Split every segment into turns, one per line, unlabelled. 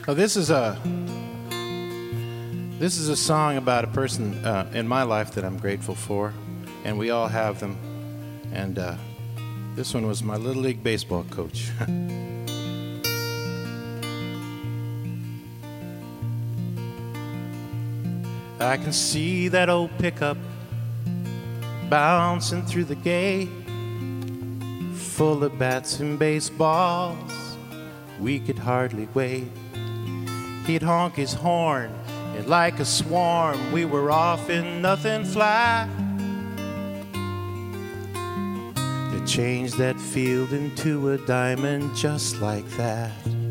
Oh, this is a song about a person in my life that I'm grateful for, and we all have them. And this one was my Little League baseball coach. I can see that old pickup bouncing through the gate, full of bats and baseballs. We could hardly wait. He'd honk his horn, and like a swarm, we were off in nothing fly to change that field into a diamond just like that.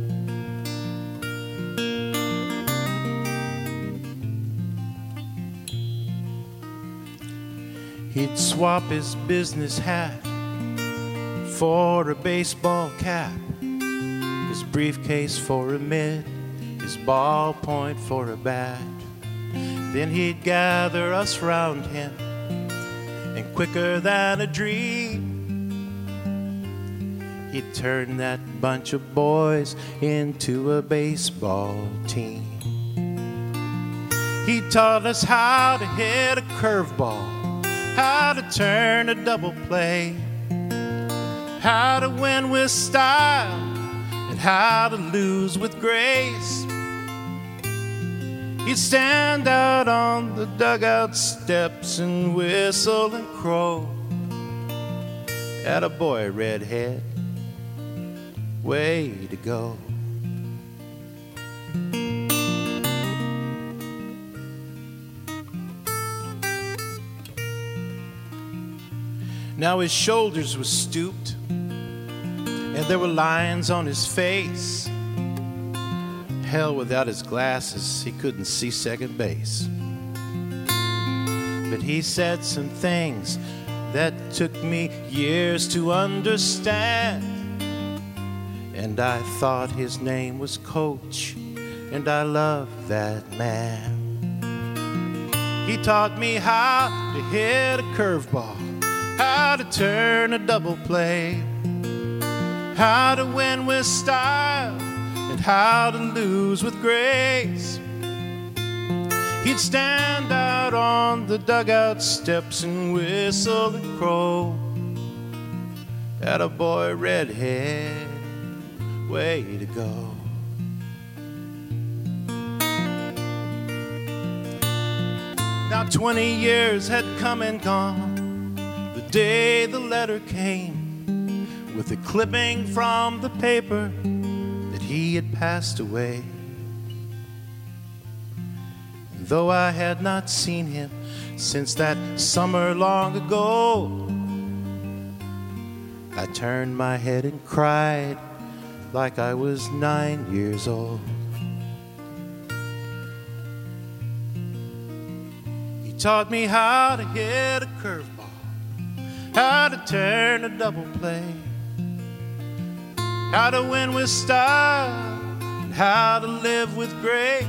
He'd swap his business hat for a baseball cap, his briefcase for a mitt, his ballpoint for a bat. Then he'd gather us round him, and quicker than a dream, he'd turn that bunch of boys into a baseball team. He taught us how to hit a curveball, how to turn a double play, how to win with style, and how to lose with grace. He'd stand out on the dugout steps and whistle and crow. Attaboy, redhead, way to go. Now his shoulders were stooped, and there were lines on his face. Hell, without his glasses, he couldn't see second base. But he said some things that took me years to understand, and I thought his name was Coach, and I loved that man. He taught me how to hit a curveball, how to turn a double play, how to win with style, and how to lose with grace. He'd stand out on the dugout steps and whistle and crow. Attaboy, redhead, way to go. Now 20 years had come and gone the day the letter came, with a clipping from the paper that he had passed away. And though I had not seen him since that summer long ago, I turned my head and cried like I was 9 years old. He taught me how to hit a curveball, how to turn a double play, how to win with style, and how to live with grace.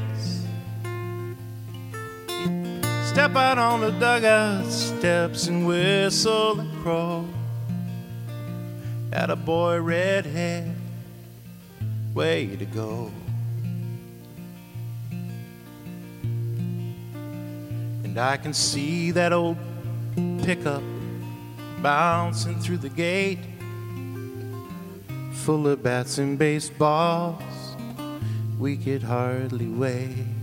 Step out on the dugout steps and whistle and crow. Attaboy, redhead, way to go. And I can see that old pickup bouncing through the gate, full of bats and baseballs. We could hardly wait.